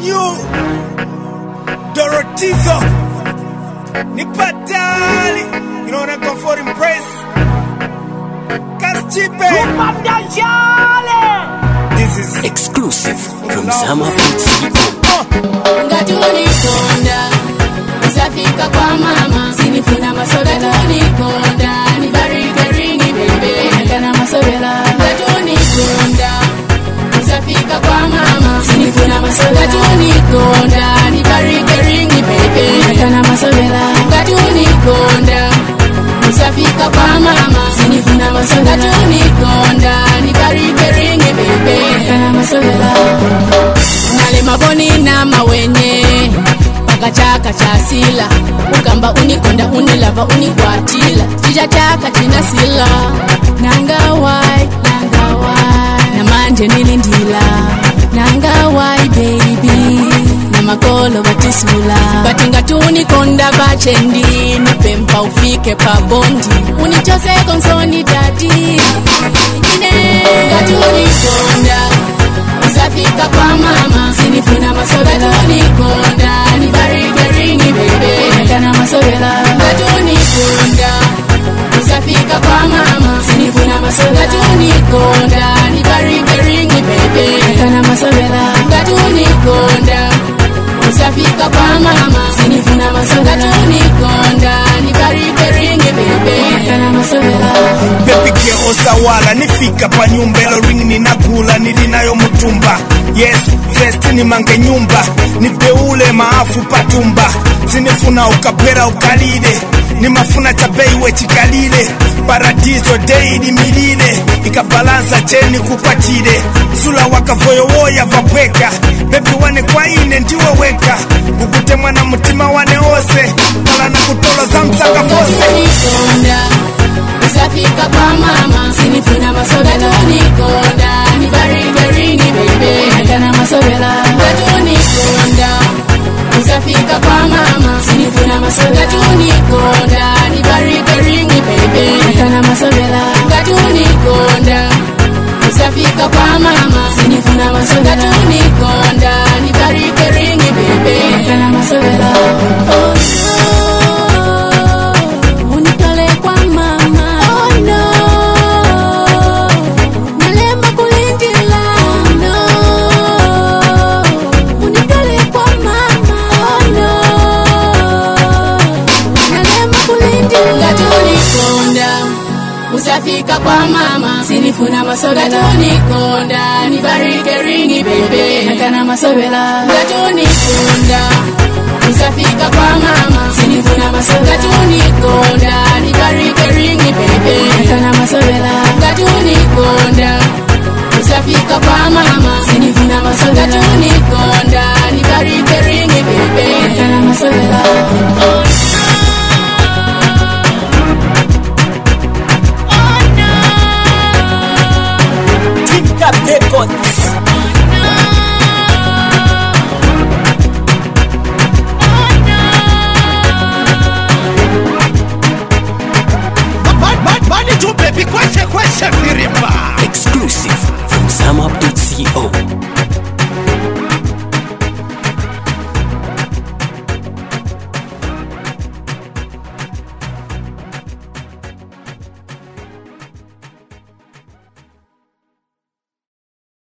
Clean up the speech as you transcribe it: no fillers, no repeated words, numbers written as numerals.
New Dorotizo Nipatali, you know what I'm going for, impress Kaschipe. This is exclusive from Zama Beats. Ngatuni konda usafika kwa mama sinifuna masobela nikonda nibarike ringi bebe kana masobela ngatuni konda usafika kwa mama sinifuna masobela ngatuni konda nibarike ringi bebe kana masobela ngatuni konda usafika kwa mama sinifuna masobela ngatuni konda nibarike ringi bebe kana masobela nale maboni na mawenye Chaka chasila ukamba unikonda unilava unikwatila chijataka chinasila nangawai na manje nilindila nangawai baby na makolo batisula batinga tunikonda bachendi nipempa ufike pa bondi unichose konsoni dadi ngatunikonda usafika kwa mama sinifuna masobela unikonda nibarike ringi bebe kana masobela ngatunikonda usafika kwa mama sinifuna masobela ngatunikonda nibarike ringi bebe kana masobela ngatunikonda usafika kwa mama sinifuna masobela ngatunikonda nibarike ringi bebe kana masobela baby girl osawala nifika pa nyumba ilo ring ninakula nilinayo mutumba yes first ni mange nyumba nipeule maafu patumba sinifuna ukapera ukalile ni mafuna tabei we chikalile paradiso daily milile ikabalansa cheni kupatile sula wakavoyo woya vapweka baby wane kwa ine ndiwe weka ukutemwa na mutima wane ose pala na kutolo za msanga fose usafika kwa mama sinifuna masobela nikonda nibarike ringi bebe kana masobela ngatunikonda usafika kwa mama sinifuna masobela ngatunikonda nibarike ringi bebe kana masobela ngatunikonda usafika kwa mama sinifuna masobela ngatunikonda nibarike ringi bebe kana masobela usafika kwa mama sinifuna masobela ngatunikonda nibarike ringi bebe kana masobela ngatunikonda usafika kwa mama sinifuna masobela ngatunikonda nibarike ringi bebe kana masobela ngatunikonda usafika kwa mama sinifuna masobela ngatunikonda nibarike ringi bebe kana masobela exclusive from Zama.co.